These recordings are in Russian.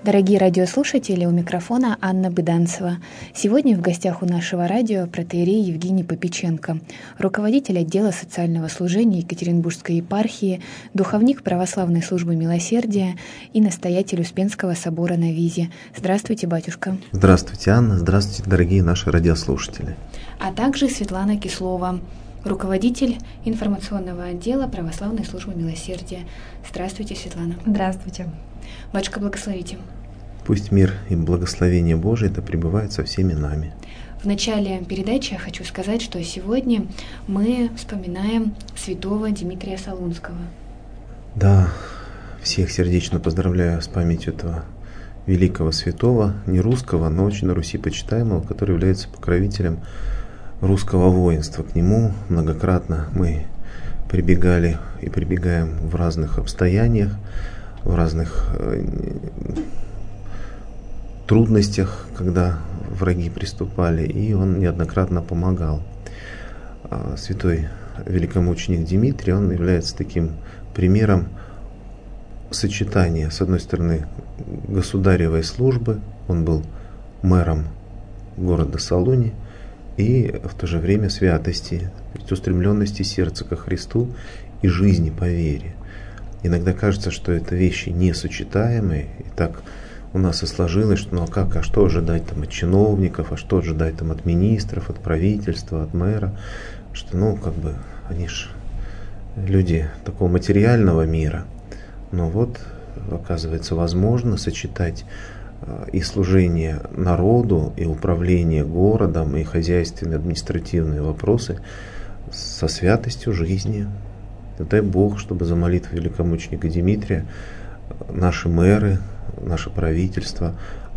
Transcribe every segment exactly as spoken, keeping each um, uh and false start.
Дорогие радиослушатели, у микрофона Анна Быданцева. Сегодня в гостях у нашего радио протоиерей Евгений Попеченко, руководитель отдела социального служения Екатеринбургской епархии, духовник Православной службы милосердия и настоятель Успенского собора на Визе. Здравствуйте, батюшка. Здравствуйте, Анна. Здравствуйте, дорогие наши радиослушатели. А также Светлана Кислова, руководитель информационного отдела Православной службы милосердия. Здравствуйте, Светлана. Здравствуйте. Батюшка, благословите. Пусть мир и благословение Божие да пребывают со всеми нами. В начале передачи я хочу сказать, что сегодня мы вспоминаем святого Димитрия Солунского. Да, всех сердечно поздравляю с памятью этого великого святого, не русского, но очень на Руси почитаемого, который является покровителем русского воинства. К нему многократно мы прибегали и прибегаем в разных обстояниях, в разных э, трудностях, когда враги приступали, и он неоднократно помогал. А святой великомученик Димитрий, он является таким примером сочетания, с одной стороны, государевой службы, он был мэром города Солуни, и в то же время святости, то есть устремленности сердца ко Христу и жизни по вере. Иногда кажется, что это вещи несочетаемые, и так у нас и сложилось, что ну а как, а что ожидать там от чиновников, а что ожидать там от министров, от правительства, от мэра, что ну как бы они ж люди такого материального мира. Но вот, оказывается, возможно сочетать и служение народу, и управление городом, и хозяйственные, административные вопросы со святостью жизни. Дай Бог, чтобы за молитвой великомученика Димитрия наши мэры, наше правительство,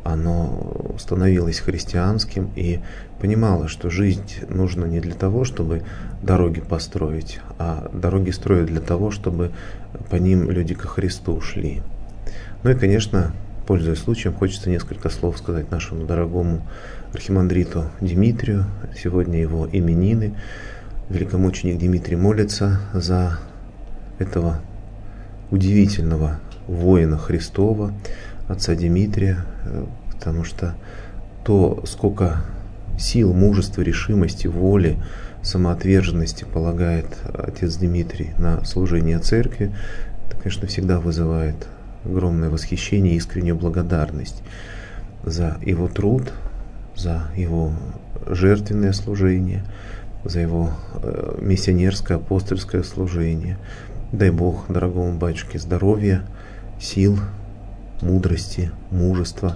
оно становилось христианским и понимало, что жизнь нужна не для того, чтобы дороги построить, а дороги строят для того, чтобы по ним люди ко Христу шли. Ну и, конечно, пользуясь случаем, хочется несколько слов сказать нашему дорогому архимандриту Димитрию. Сегодня его именины. Великомученик Димитрий молится за этого удивительного воина Христова, отца Димитрия, потому что то, сколько сил, мужества, решимости, воли, самоотверженности полагает отец Димитрий на служение церкви, это, конечно, всегда вызывает огромное восхищение и искреннюю благодарность за его труд, за его жертвенное служение, за его э, миссионерское, апостольское служение. Дай Бог дорогому батюшке здоровья, сил, мудрости, мужества,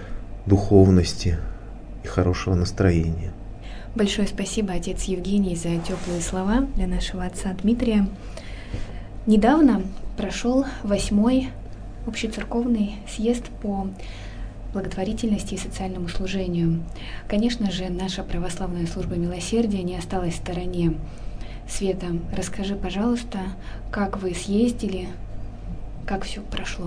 духовности и хорошего настроения. Большое спасибо, отец Евгений, за теплые слова для нашего отца Дмитрия. Недавно прошел восьмой общецерковный съезд по благотворительности и социальному служению. Конечно же, наша православная служба милосердия не осталась в стороне. Света, расскажи, пожалуйста, как вы съездили, как все прошло?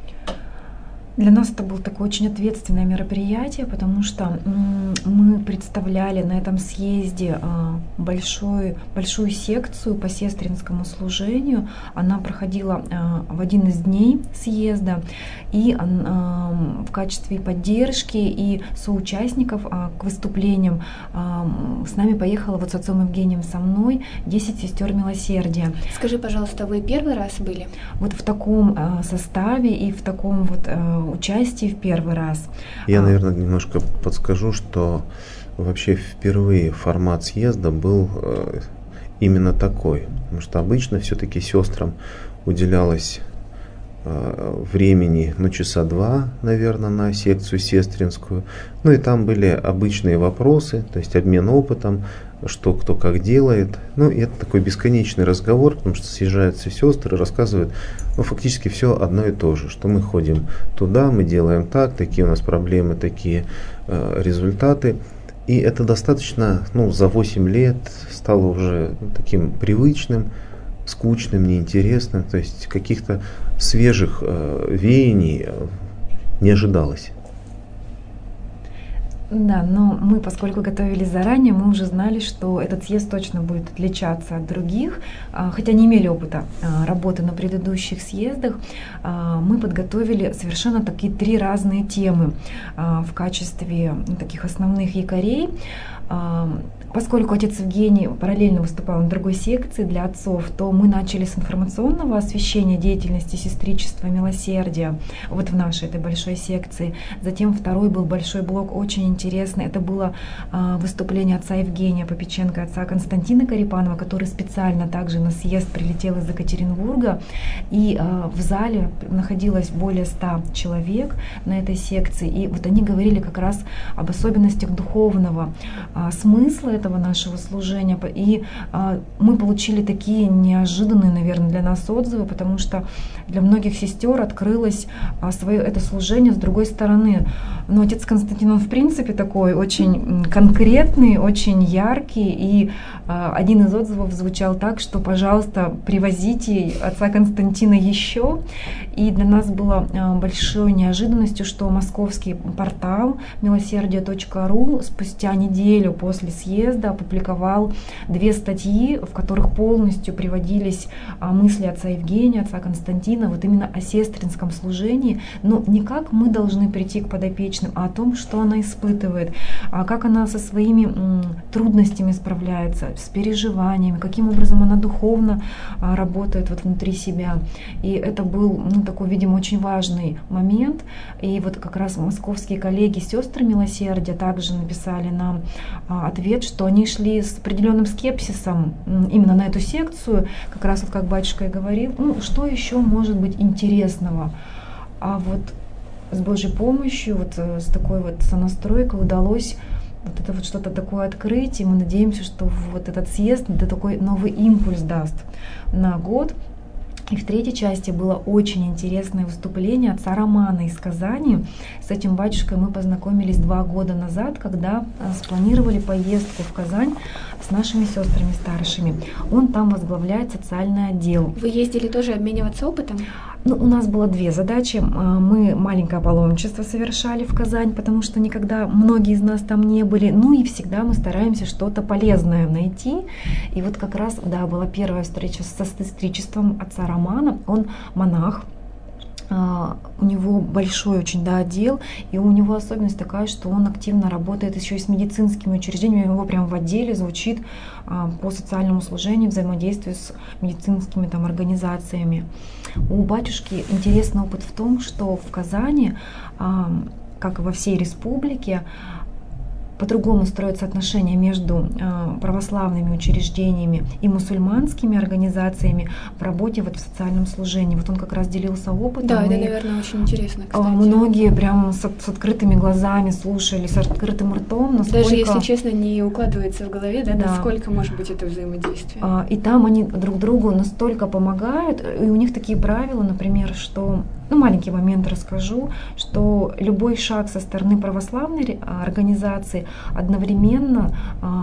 Для нас это было такое очень ответственное мероприятие, потому что мы представляли на этом съезде большую, большую секцию по сестринскому служению. Она проходила в один из дней съезда, и в качестве поддержки и соучастников к выступлениям с нами поехала вот с отцом Евгением со мной десять сестер милосердия. Скажи, пожалуйста, вы первый раз были? Вот в таком составе и в таком вот участии в первый раз. Я, наверное, немножко подскажу, что вообще впервые формат съезда был э, именно такой, потому что обычно все-таки сестрам уделялось э, времени, ну, часа два, наверное, на секцию сестринскую, ну и там были обычные вопросы, то есть обмен опытом, что кто как делает. Ну, и это такой бесконечный разговор, потому что съезжаются сестры, рассказывают, ну, фактически все одно и то же, что мы ходим туда, мы делаем так, такие у нас проблемы, такие э, результаты. И это достаточно, ну, за восемь лет стало уже ну, таким привычным, скучным, неинтересным, то есть каких-то свежих э, веяний э, не ожидалось. Да, но мы, поскольку готовились заранее, мы уже знали, что этот съезд точно будет отличаться от других, хотя не имели опыта работы на предыдущих съездах. Мы подготовили совершенно такие три разные темы в качестве таких основных якорей. Поскольку отец Евгений параллельно выступал на другой секции для отцов, то мы начали с информационного освещения деятельности сестричества милосердия вот в нашей этой большой секции. Затем второй был большой блок, очень интересный. Это было выступление отца Евгения Попеченко, отца Константина Карипанова, который специально также на съезд прилетел из Екатеринбурга. И в зале находилось более ста человек на этой секции. И вот они говорили как раз об особенностях духовного смысла этого нашего служения. И а, мы получили такие неожиданные, наверное, для нас отзывы, потому что для многих сестер открылось а, свое это служение с другой стороны. Но отец Константин, он в принципе такой очень конкретный, очень яркий. И а, один из отзывов звучал так, что, пожалуйста, привозите отца Константина еще. И для нас было а, большой неожиданностью, что московский портал милосердие точка ру спустя неделю после съезда опубликовал две статьи, в которых полностью приводились мысли отца Евгения, отца Константина, вот именно о сестринском служении, но не как мы должны прийти к подопечным, а о том, что она испытывает, как она со своими трудностями справляется, с переживаниями, каким образом она духовно работает вот внутри себя. И это был, ну, такой, видимо, очень важный момент. И вот как раз московские коллеги, сестры милосердия, также написали нам ответ, что они шли с определенным скепсисом именно на эту секцию, как раз вот как батюшка и говорил, ну, что еще может быть интересного. А вот с Божьей помощью, вот с такой вот сонастройкой удалось вот это вот что-то такое открыть, и мы надеемся, что вот этот съезд это такой новый импульс даст на год. И в третьей части было очень интересное выступление отца Романа из Казани. С этим батюшкой мы познакомились два года назад, когда спланировали поездку в Казань с нашими сестрами старшими. Он там возглавляет социальный отдел. Вы ездили тоже обмениваться опытом? Ну, у нас было две задачи. Мы маленькое паломничество совершали в Казань, потому что никогда многие из нас там не были. Ну и всегда мы стараемся что-то полезное найти. И вот как раз, да, была первая встреча со сестричеством отца Романа. Он монах. Uh, у него большой очень, да, отдел, и у него особенность такая, что он активно работает еще и с медицинскими учреждениями. У него прямо в отделе звучит uh, по социальному служению, взаимодействию с медицинскими там организациями. У батюшки интересный опыт в том, что в Казани, uh, как и во всей республике, по-другому строятся отношения между э, православными учреждениями и мусульманскими организациями в работе вот в социальном служении. Вот он как раз делился опытом. Да, это, и, наверное, очень интересно, кстати. Многие прям с, с открытыми глазами слушали, с открытым ртом. Насколько... Даже, если честно, не укладывается в голове, да, да. насколько может быть это взаимодействие. А, и там они друг другу настолько помогают, и у них такие правила, например, что... Ну, маленький момент расскажу, что любой шаг со стороны православной организации одновременно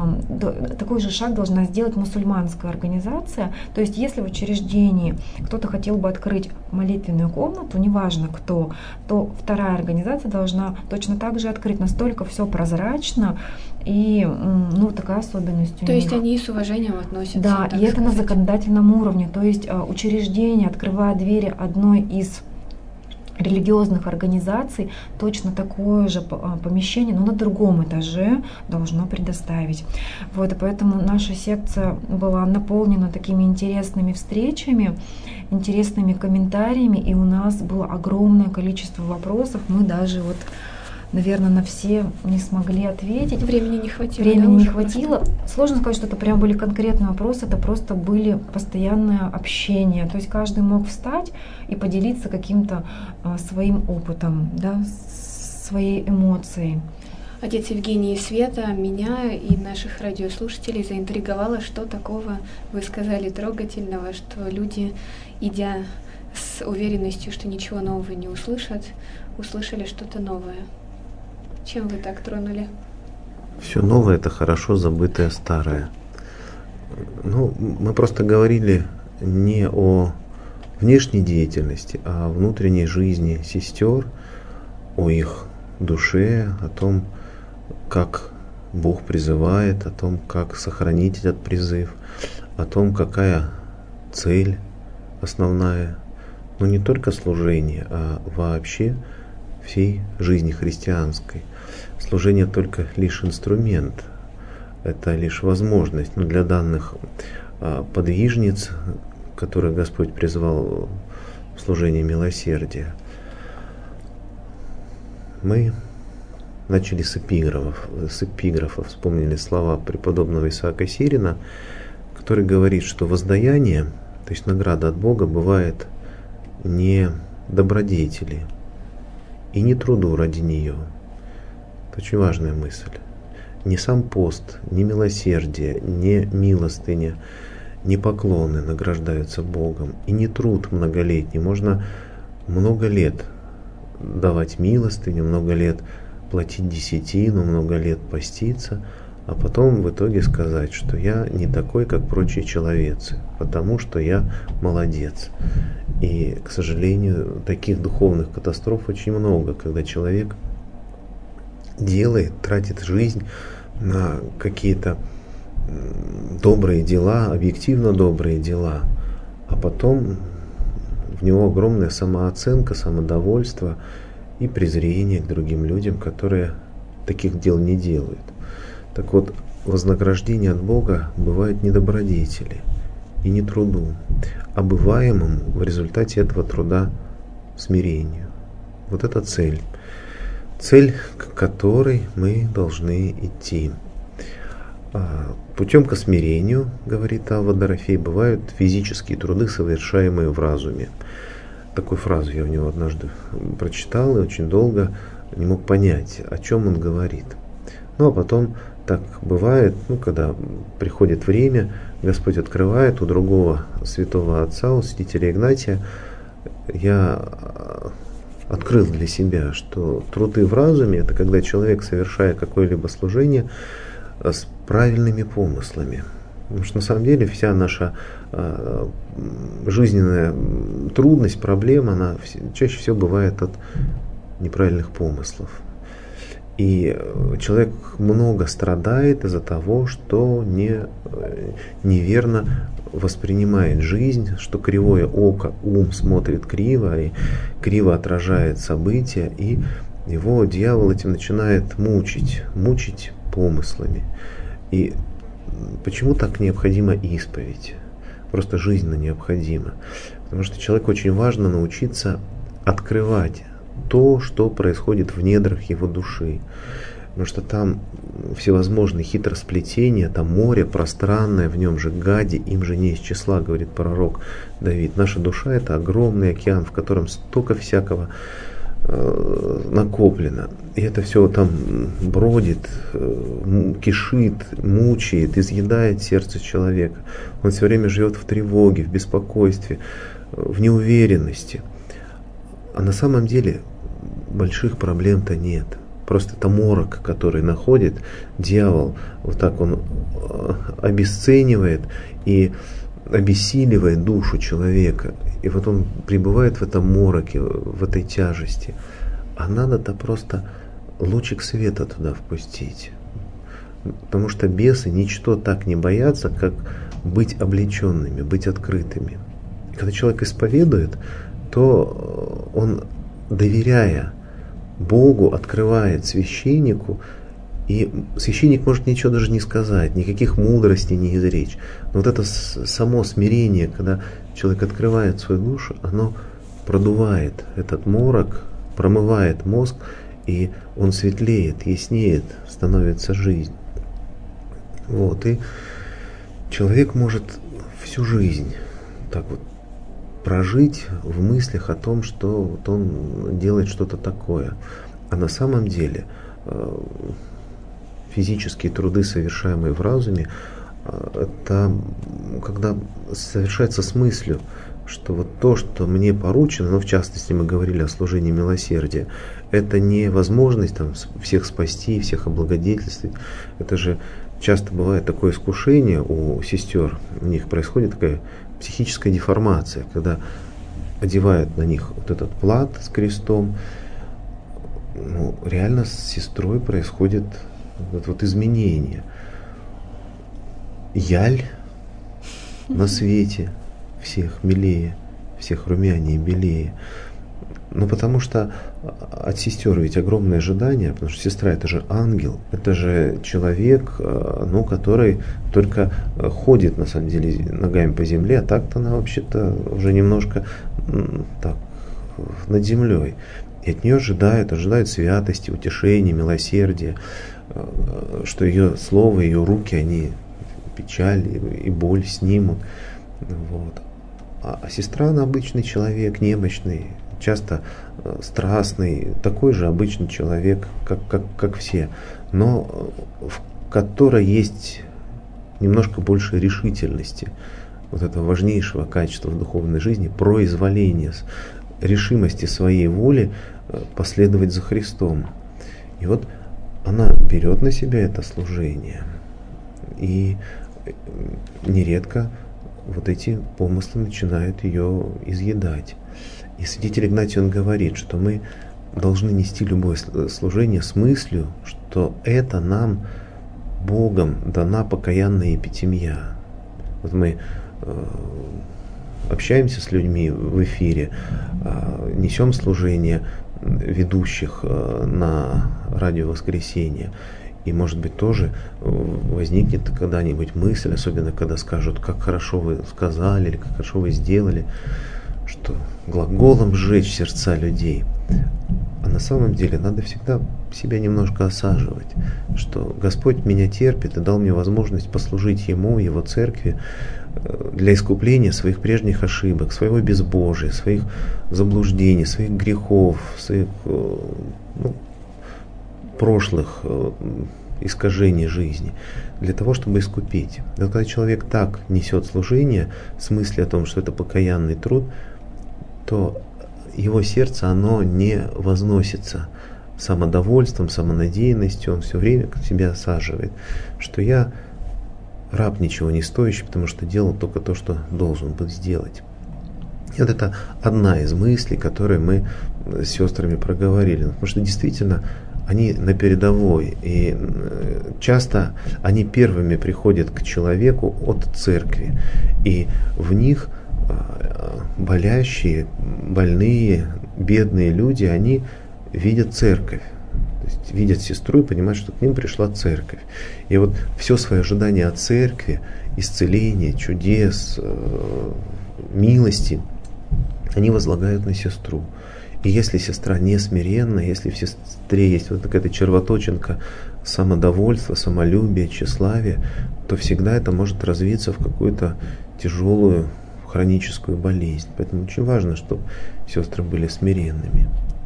э, такой же шаг должна сделать мусульманская организация. То есть, если в учреждении кто-то хотел бы открыть молитвенную комнату, неважно кто, то вторая организация должна точно так же открыть. Настолько все прозрачно и, ну, такая особенность у них. То есть они с уважением относятся. Да, и это на законодательном уровне. То есть учреждение, открывая двери одной из религиозных организаций, точно такое же помещение, но на другом этаже должно предоставить. Вот, и поэтому наша секция была наполнена такими интересными встречами, интересными комментариями, и у нас было огромное количество вопросов. Мы даже вот, наверное, на все не смогли ответить. Времени не хватило. Времени да, не уже хватило. просто. Сложно сказать, что это прям были конкретные вопросы, это просто были постоянное общение. То есть каждый мог встать и поделиться каким-то а, своим опытом, да, своей эмоцией. Отец Евгений и Света, меня и наших радиослушателей заинтриговало, что такого вы сказали трогательного, что люди, идя с уверенностью, что ничего нового не услышат, услышали что-то новое. Чем вы так тронули? Все новое — это хорошо забытое старое. Ну, мы просто говорили не о внешней деятельности, а о внутренней жизни сестер, о их душе, о том, как Бог призывает, о том, как сохранить этот призыв, о том, какая цель основная, но не только служение, а вообще всей жизни христианской. Служение только лишь инструмент, это лишь возможность, но для данных а, подвижниц, которых Господь призвал в служение милосердия. Мы начали с эпиграфов, с эпиграфов, вспомнили слова преподобного Исаака Сирина, который говорит, что воздаяние, то есть награда от Бога, бывает не добродетели и не труду ради нее. Это очень важная мысль. Не сам пост, не милосердие, не милостыня, не поклоны награждаются Богом, и не труд многолетний. Можно много лет давать милостыню, много лет платить десятину, много лет поститься, а потом в итоге сказать, что я не такой, как прочие человецы, потому что я молодец. И, к сожалению, таких духовных катастроф очень много, когда человек делает, тратит жизнь на какие-то добрые дела, объективно добрые дела, а потом в него огромная самооценка, самодовольство и презрение к другим людям, которые таких дел не делают. Так вот, вознаграждение от Бога бывает не добродетели и не труду, а бываемому в результате этого труда смирению. Вот это цель. Цель, к которой мы должны идти. Путем к смирению, говорит Авва Дорофей, бывают физические труды, совершаемые в разуме. Такую фразу я у него однажды прочитал и очень долго не мог понять, о чем он говорит. Ну а потом так бывает, ну, когда приходит время, Господь открывает у другого святого отца, у святителя Игнатия, я открыл для себя, что труды в разуме — это когда человек, совершая какое-либо служение, с правильными помыслами. Потому что на самом деле вся наша э, жизненная трудность, проблема, она чаще всего бывает от неправильных помыслов. И человек много страдает из-за того, что не, неверно воспринимает жизнь, что кривое око, ум смотрит криво и криво отражает события, и его дьявол этим начинает мучить, мучить помыслами. И почему так необходима исповедь? Просто жизненно необходима. Потому что человеку очень важно научиться открывать то, что происходит в недрах его души. Потому что там всевозможные хитросплетения, там море пространное, в нем же гади, им же не из числа, говорит пророк Давид. Наша душа — это огромный океан, в котором столько всякого э, накоплено. И это все там бродит, э, кишит, мучает, изъедает сердце человека. Он все время живет в тревоге, в беспокойстве, в неуверенности. А на самом деле больших проблем-то нет. Просто это морок, который находит дьявол. Вот так он обесценивает и обессиливает душу человека. И вот он пребывает в этом мороке, в этой тяжести. А надо-то просто лучик света туда впустить. Потому что бесы ничто так не боятся, как быть облеченными, быть открытыми. Когда человек исповедует, то он, доверяя Богу, открывает священнику, и священник может ничего даже не сказать, никаких мудростей не изречь. Но вот это само смирение, когда человек открывает свою душу, оно продувает этот морок, промывает мозг, и он светлеет, яснеет, становится жизнь. Вот, и человек может всю жизнь так вот прожить в мыслях о том, что вот он делает что-то такое. А на самом деле физические труды, совершаемые в разуме, это когда совершается с мыслью, что вот то, что мне поручено, ну, в частности, мы говорили о служении милосердия, это не возможность там всех спасти, всех облагодетельствовать. Это же часто бывает такое искушение у сестер, у них происходит такая психическая деформация, когда одевают на них вот этот плат с крестом, ну, реально с сестрой происходит вот, вот изменение. Яль на свете всех милее, всех румянее и белее. Ну, потому что от сестер ведь огромное ожидание, потому что сестра — это же ангел, это же человек, ну, который только ходит, на самом деле, ногами по земле, а так-то она вообще-то уже немножко так, над землей. И от нее ожидают, ожидают святости, утешения, милосердия, что ее слово, ее руки, они печаль и боль снимут. Вот. А, а сестра, она обычный человек, немощный, часто э, страстный, такой же обычный человек, как, как, как все, но в которой есть немножко больше решительности, вот этого важнейшего качества в духовной жизни, произволения, решимости своей воли э, последовать за Христом. И вот она берет на себя это служение, и нередко вот эти помыслы начинают ее изъедать. И святитель Игнатий, он говорит, что мы должны нести любое служение с мыслью, что это нам Богом дана покаянная епитемья. Вот мы э, общаемся с людьми в эфире, э, несем служение ведущих э, на радио Воскресенье. И, может быть, тоже возникнет когда-нибудь мысль, особенно когда скажут, как хорошо вы сказали или как хорошо вы сделали, что глаголом сжечь сердца людей. А на самом деле надо всегда себя немножко осаживать, что Господь меня терпит и дал мне возможность послужить Ему, Его церкви, для искупления своих прежних ошибок, своего безбожия, своих заблуждений, своих грехов, своих ну, прошлых искажений жизни, для того, чтобы искупить. И вот когда человек так несет служение с мыслью о том, что это покаянный труд, то его сердце, оно не возносится самодовольством, самонадеянностью, он все время себя осаживает, что я раб ничего не стоящий, потому что делал только то, что должен был сделать. И вот это одна из мыслей, которые мы с сестрами проговорили, потому что действительно они на передовой, и часто они первыми приходят к человеку от церкви, и в них болящие, больные, бедные люди, они видят церковь, то есть видят сестру и понимают, что к ним пришла церковь. И вот все свое ожидание от церкви, исцеления, чудес, милости, они возлагают на сестру. И если сестра не смиренна, если в сестре есть вот такая червоточинка самодовольства, самолюбия, тщеславия, то всегда это может развиться в какую-то тяжелую хроническую болезнь. Поэтому очень важно, чтобы сестры были смиренными.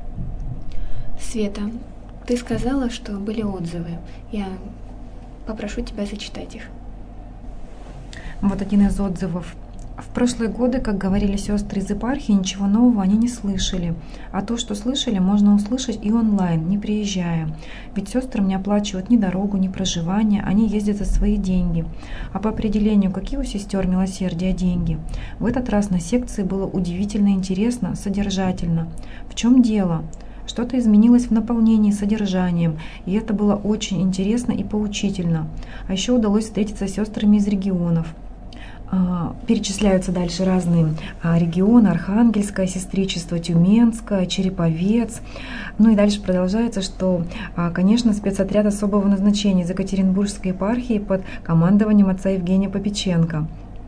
Света, ты сказала, что были отзывы. Я попрошу тебя зачитать их. Вот один из отзывов. В прошлые годы, как говорили сестры из епархии, ничего нового они не слышали. А то, что слышали, можно услышать и онлайн, не приезжая. Ведь сестрам не оплачивают ни дорогу, ни проживание, они ездят за свои деньги. А по определению, какие у сестер милосердия деньги? В этот раз на секции было удивительно интересно, содержательно. В чем дело? Что-то изменилось в наполнении содержанием, и это было очень интересно и поучительно. А еще удалось встретиться с сестрами из регионов. Перечисляются дальше разные регионы: Архангельское сестричество, Тюменское, Череповец. Ну и дальше продолжается, что, конечно, спецотряд особого назначения из Екатеринбургской епархии под командованием отца Евгения Попеченко.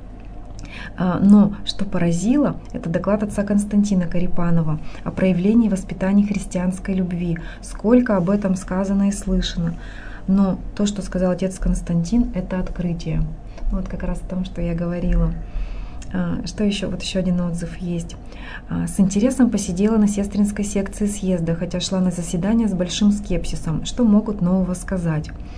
Но что поразило, это доклад отца Константина Карипанова о проявлении и воспитании христианской любви. Сколько об этом сказано и слышано. Но то, что сказал отец Константин, это открытие. Вот как раз о том, что я говорила. Что еще? Вот еще один отзыв есть. С интересом посидела на сестринской секции съезда, хотя шла на заседание с большим скепсисом. Что могут нового сказать?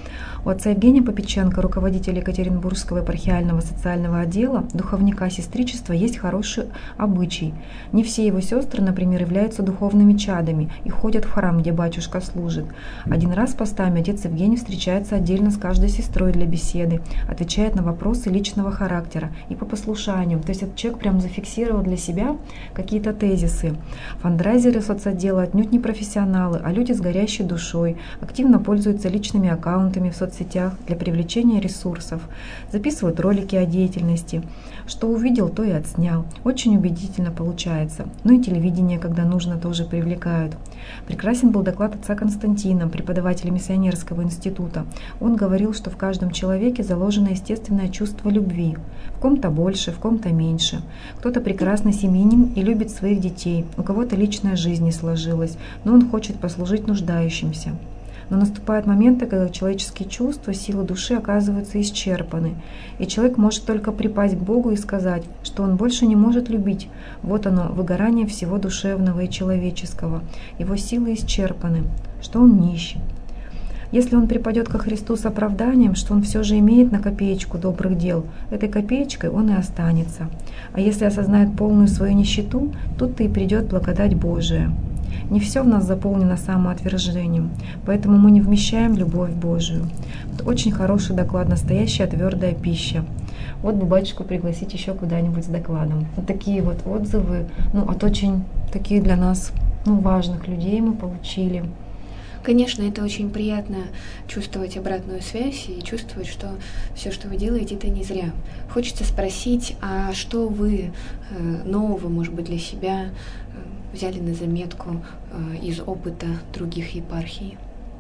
У отца Евгения Попеченко, руководителя Екатеринбургского епархиального социального отдела, духовника сестричества, есть хороший обычай. Не все его сестры, например, являются духовными чадами и ходят в храм, где батюшка служит. Один раз постами отец Евгений встречается отдельно с каждой сестрой для беседы, отвечает на вопросы личного характера и по послушанию. То есть этот человек прям зафиксировал для себя какие-то тезисы. Фандрайзеры соцотдела отнюдь не профессионалы, а люди с горящей душой, активно пользуются личными аккаунтами в соцсетях для привлечения ресурсов, записывают ролики о деятельности. Что увидел, то и отснял. Очень убедительно получается. Ну и телевидение, когда нужно, тоже привлекают. Прекрасен был доклад отца Константина, преподавателя миссионерского института. Он говорил, что в каждом человеке заложено естественное чувство любви. В ком-то больше, в ком-то меньше. Кто-то прекрасный семьянин и любит своих детей, у кого-то личная жизнь не сложилась, но он хочет послужить нуждающимся. Но наступают моменты, когда человеческие чувства, силы души оказываются исчерпаны, и человек может только припасть к Богу и сказать, что он больше не может любить. Вот оно, выгорание всего душевного и человеческого. Его силы исчерпаны, что он нищий. Если он припадет ко Христу с оправданием, что он все же имеет на копеечку добрых дел, этой копеечкой он и останется. А если осознает полную свою нищету, тут-то и придет благодать Божия. Не все в нас заполнено самоотвержением, поэтому мы не вмещаем любовь Божию. Вот очень хороший доклад, настоящая твердая пища. Вот бы батюшку пригласить еще куда-нибудь с докладом. Вот такие вот отзывы, ну, от очень таких для нас, ну, важных людей мы получили. Конечно, это очень приятно чувствовать обратную связь и чувствовать, что все, что вы делаете, это не зря. Хочется спросить, а что вы нового, может быть, для себя взяли на заметку из опыта других епархий?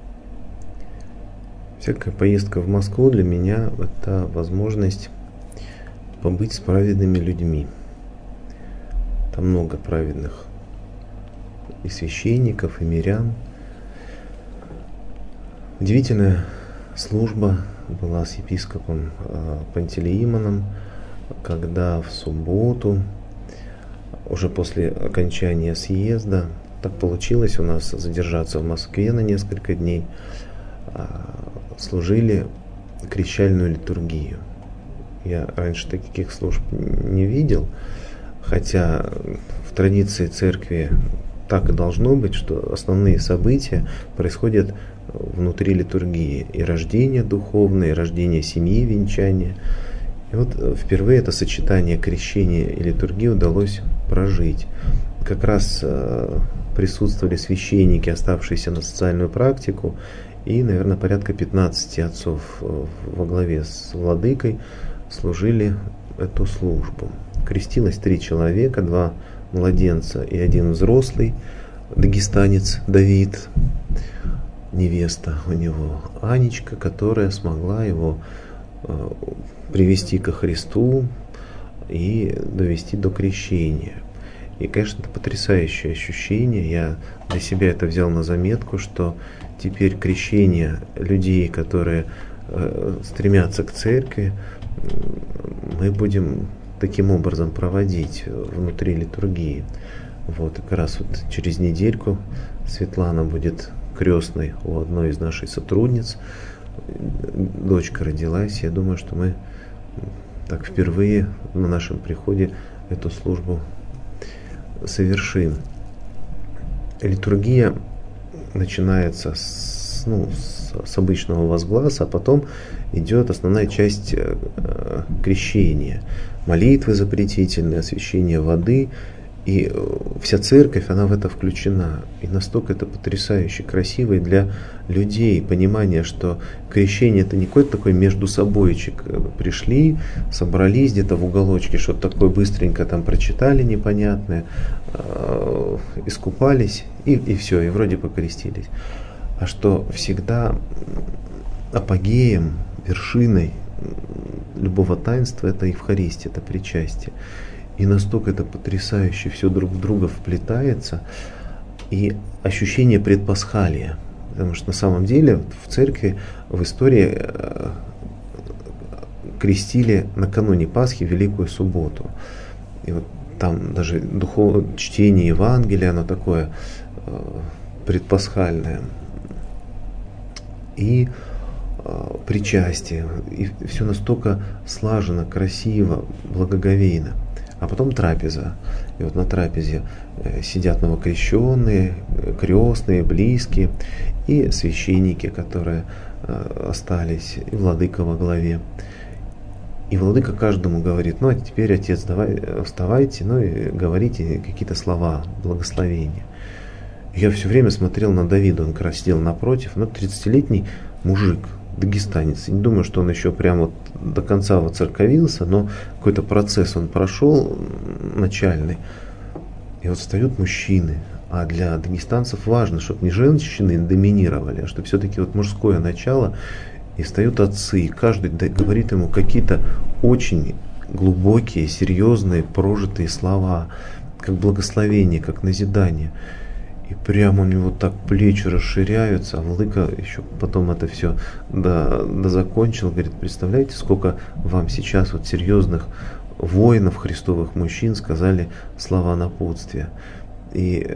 Всякая поездка в Москву для меня – это возможность побыть с праведными людьми. Там много праведных и священников, и мирян. Удивительная служба была с епископом Пантелеимоном, когда в субботу, уже после окончания съезда, так получилось у нас задержаться в Москве на несколько дней, служили крещальную литургию. Я раньше таких служб не видел, хотя в традиции церкви так и должно быть, что основные события происходят внутри литургии. И рождение духовное, и рождение семьи, венчание. И вот впервые это сочетание крещения и литургии удалось прожить. Как раз присутствовали священники, оставшиеся на социальную практику, и, наверное, порядка пятнадцати отцов во главе с владыкой служили эту службу. Крестилось три человека, два младенца и один взрослый, дагестанец Давид, невеста у него Анечка, которая смогла его э, привести ко Христу и довести до крещения. И, конечно, это потрясающее ощущение. Я для себя это взял на заметку, что теперь крещение людей, которые э, стремятся к церкви, мы будем таким образом проводить внутри литургии. Вот, и как раз вот через недельку Светлана будет крестной у одной из наших сотрудниц. Дочка родилась. Я думаю, что мы так впервые на нашем приходе эту службу совершим. Литургия начинается с, ну, с, с обычного возгласа, а потом идет основная часть э, крещения. Молитвы запретительные, освящение воды. И вся церковь, она в это включена. И настолько это потрясающе красиво и для людей понимание, что крещение это не какой-то такой междусобойчик. Пришли, собрались где-то в уголочке, что-то такое быстренько там прочитали непонятное, э, искупались и, и все, и вроде покрестились. А что всегда апогеем, вершиной любого таинства это Евхаристия, это причастие. И настолько это потрясающе, все друг в друга вплетается. И ощущение предпасхалия. Потому что на самом деле в церкви, в истории крестили накануне Пасхи Великую Субботу. И вот там даже духовное чтение Евангелия, оно такое предпасхальное. И причастие, и все настолько слаженно, красиво, благоговейно. А потом трапеза. И вот на трапезе сидят новокрещенные, крестные, близкие и священники, которые остались, и владыка во главе. И владыка каждому говорит: ну а теперь, отец, давай вставайте, ну и говорите какие-то слова благословения. Я все время смотрел на Давида, он как раз сидел напротив, ну тридцатилетний мужик, дагестанец. Не думаю, что он еще прямо вот до конца воцерковился, но какой-то процесс он прошел начальный. И вот встают мужчины. А для дагестанцев важно, чтобы не женщины доминировали, а чтобы все-таки вот мужское начало. И встают отцы, и каждый говорит ему какие-то очень глубокие, серьезные, прожитые слова, как благословение, как назидание. И прямо у него так плечи расширяются, а владыка еще потом это все до, до закончил, говорит: представляете, сколько вам сейчас вот серьезных воинов христовых мужчин сказали слова напутствия. И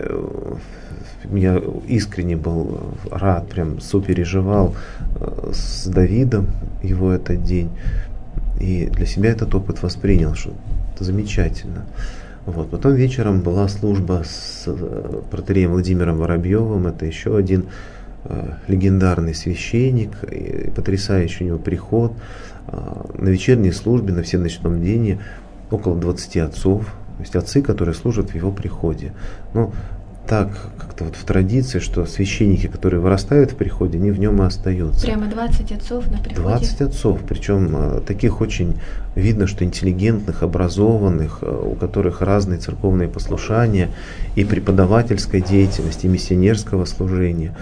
я искренне был рад, прям сопереживал с Давидом его этот день. И для себя этот опыт воспринял, что это замечательно. Вот. Потом вечером была служба с протоиереем Владимиром Воробьевым. Это еще один э, легендарный священник, и потрясающий у него приход. Э, на вечерней службе, на всеночном дении около двадцати отцов, то есть отцы, которые служат в его приходе. Но так как-то вот в традиции, что священники, которые вырастают в приходе, они в нем и остаются. Прямо двадцать отцов на приходе? двадцать отцов, причем таких очень видно, что интеллигентных, образованных, у которых разные церковные послушания, и преподавательская деятельность, и миссионерского служения,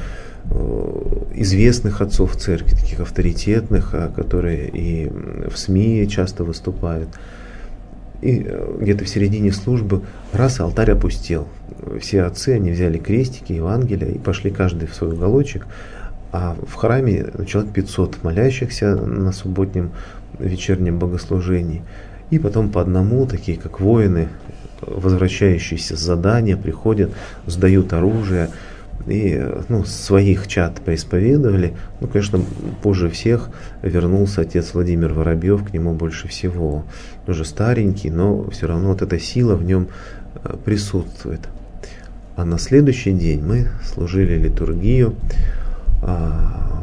известных отцов церкви, таких авторитетных, которые и в СМИ часто выступают. И где-то в середине службы раз алтарь опустел. Все отцы, они взяли крестики, Евангелия и пошли каждый в свой уголочек. А в храме человек пятьсот молящихся на субботнем вечернем богослужении. И потом по одному, такие как воины, возвращающиеся с задания, приходят, сдают оружие. И ну, своих чад поисповедовали. Ну, конечно, позже всех вернулся отец Владимир Воробьев, к нему больше всего. Он уже старенький, но все равно вот эта сила в нем присутствует. А на следующий день мы служили литургию а,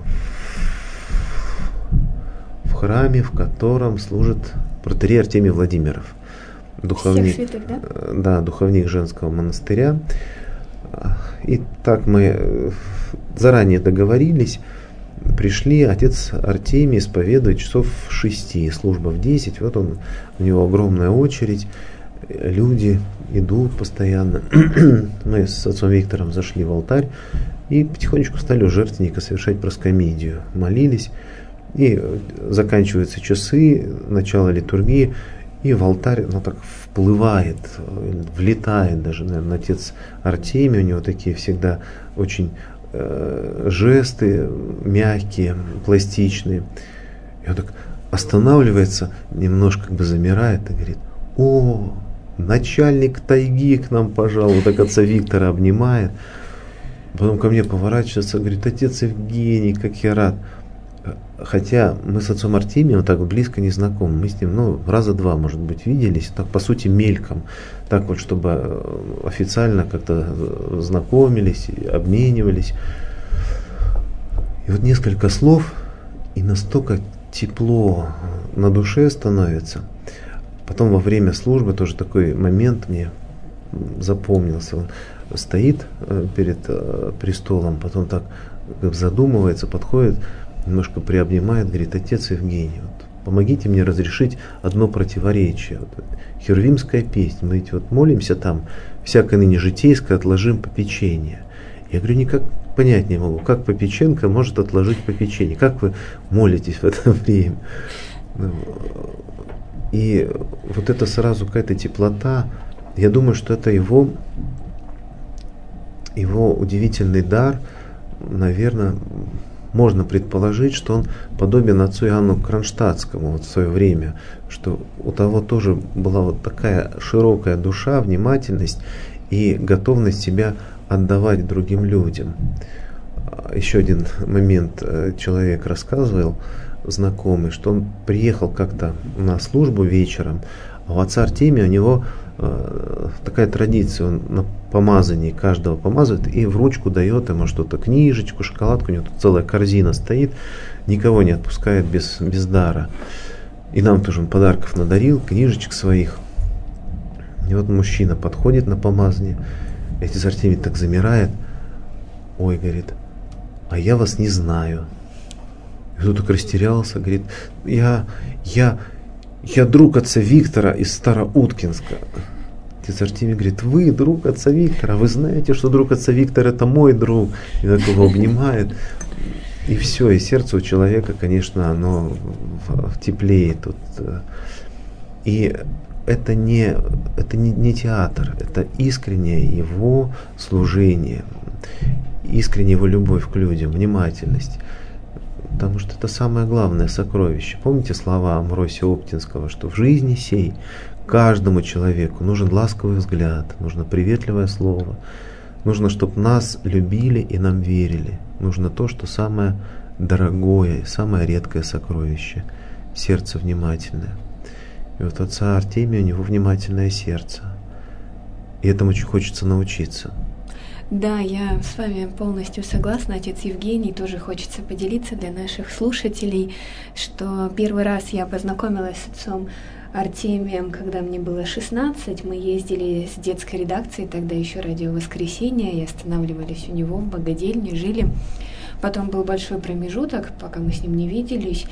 в храме, в котором служит протоиерей Артемий Владимиров. Духовник, Всех святых, да? Да, духовник женского монастыря. И так мы заранее договорились, пришли, отец Артемий исповедует часов в шести, служба в десять, вот он, у него огромная очередь, люди идут постоянно. Мы с отцом Виктором зашли в алтарь и потихонечку стали у жертвенника совершать проскомидию, молились, и заканчиваются часы, начало литургии, и в алтарь, ну так вплывает, влетает даже, наверное, отец Артемий, у него такие всегда очень э, жесты мягкие, пластичные. И он так останавливается, немножко как бы замирает и говорит: о, начальник тайги к нам пожалуй, так отца Виктора обнимает. Потом ко мне поворачивается, говорит: отец Евгений, как я рад. Хотя мы с отцом Артемием так близко не знакомы, мы с ним ну, раза два, может быть, виделись, так по сути мельком, так вот, чтобы официально как-то знакомились, обменивались. И вот несколько слов, и настолько тепло на душе становится. Потом во время службы тоже такой момент мне запомнился. Он стоит перед престолом, потом так задумывается, подходит, немножко приобнимает, говорит: отец Евгений, вот, помогите мне разрешить одно противоречие. Вот, херувимская песнь, мы ведь вот молимся там, всякое ныне житейское отложим попечение. Я говорю, никак понять не могу, как Попеченко может отложить попечение, как вы молитесь в это время. И вот это сразу какая-то теплота, я думаю, что это его, его удивительный дар, наверное, можно предположить, что он подобен отцу Иоанну Кронштадтскому вот в свое время, что у того тоже была вот такая широкая душа, внимательность и готовность себя отдавать другим людям. Еще один момент. Человек рассказывал, знакомый, что он приехал как-то на службу вечером, а у отца Артемия у него э, такая традиция, он на помазании каждого помазывает и в ручку дает ему что-то, книжечку, шоколадку, у него тут целая корзина стоит, никого не отпускает без, без дара. И нам тоже он подарков надарил, книжечек своих. И вот мужчина подходит на помазание, отец Артемий так замирает, ой, говорит, а я вас не знаю. И тут так растерялся, говорит, я, я, я друг отца Виктора из Староуткинска. Отец Артемий говорит, вы друг отца Виктора, вы знаете, что друг отца Виктора это мой друг. И так его обнимает. И все, и сердце у человека, конечно, оно теплеет. Тут. И это не, это не, не театр, это искреннее его служение, искренняя его любовь к людям, внимательность. Потому что это самое главное сокровище. Помните слова Амвросия Оптинского, что в жизни сей каждому человеку нужен ласковый взгляд, нужно приветливое слово, нужно, чтобы нас любили и нам верили. Нужно то, что самое дорогое, самое редкое сокровище. Сердце внимательное. И вот отца Артемия, у него внимательное сердце. И этому очень хочется научиться. Да, я с вами полностью согласна. Отец Евгений, тоже хочется поделиться для наших слушателей, что первый раз я познакомилась с отцом Артемием, когда мне было шестнадцать. Мы ездили с детской редакцией, тогда еще «Радио Воскресенье», и останавливались у него в богадельне, жили. Потом был большой промежуток, пока мы с ним не виделись,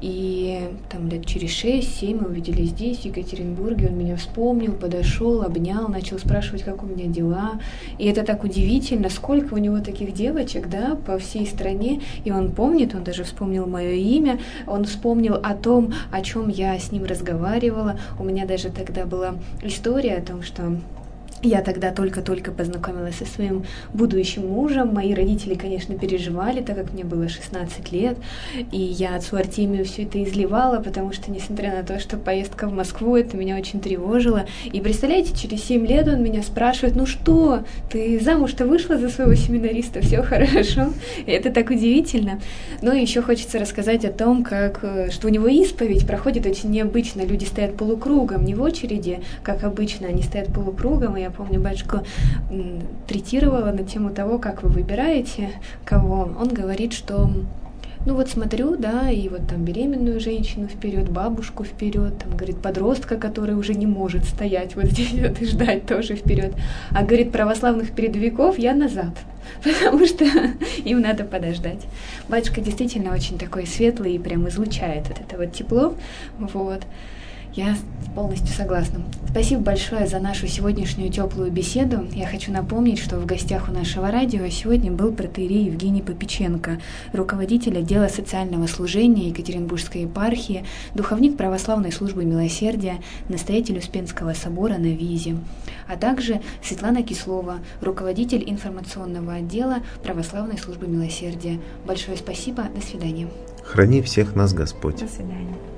и там лет через шесть-семь мы увиделись здесь, в Екатеринбурге. Он меня вспомнил, подошел, обнял, начал спрашивать, как у меня дела. И это так удивительно, сколько у него таких девочек, да, по всей стране. И он помнит, он даже вспомнил мое имя, он вспомнил о том, о чем я с ним разговаривала. У меня даже тогда была история о том, что я тогда только-только познакомилась со своим будущим мужем. Мои родители, конечно, переживали, так как мне было шестнадцать лет. И я отцу Артемию все это изливала, потому что, несмотря на то, что поездка в Москву, это меня очень тревожило. И представляете, через семь лет он меня спрашивает, ну что, ты замуж-то вышла за своего семинариста, все хорошо? И это так удивительно. Ну и еще хочется рассказать о том, как, что у него исповедь проходит очень необычно. Люди стоят полукругом, не в очереди, как обычно, они стоят полукругом, и я помню, батюшка третировала на тему того, как вы выбираете кого. Он говорит, что ну вот смотрю, да, и вот там беременную женщину вперед, бабушку вперед, там, говорит, подростка, который уже не может стоять вот здесь вот и ждать, тоже вперед. А, говорит, православных передовиков я назад, потому что им надо подождать. Батюшка действительно очень такой светлый и прям излучает вот это вот тепло, вот. Я полностью согласна. Спасибо большое за нашу сегодняшнюю теплую беседу. Я хочу напомнить, что в гостях у нашего радио сегодня был протоиерей Евгений Попеченко, руководитель отдела социального служения Екатеринбургской епархии, духовник православной службы милосердия, настоятель Успенского собора на Визе, а также Светлана Кислова, руководитель информационного отдела православной службы милосердия. Большое спасибо. До свидания. Храни всех нас Господь. До свидания.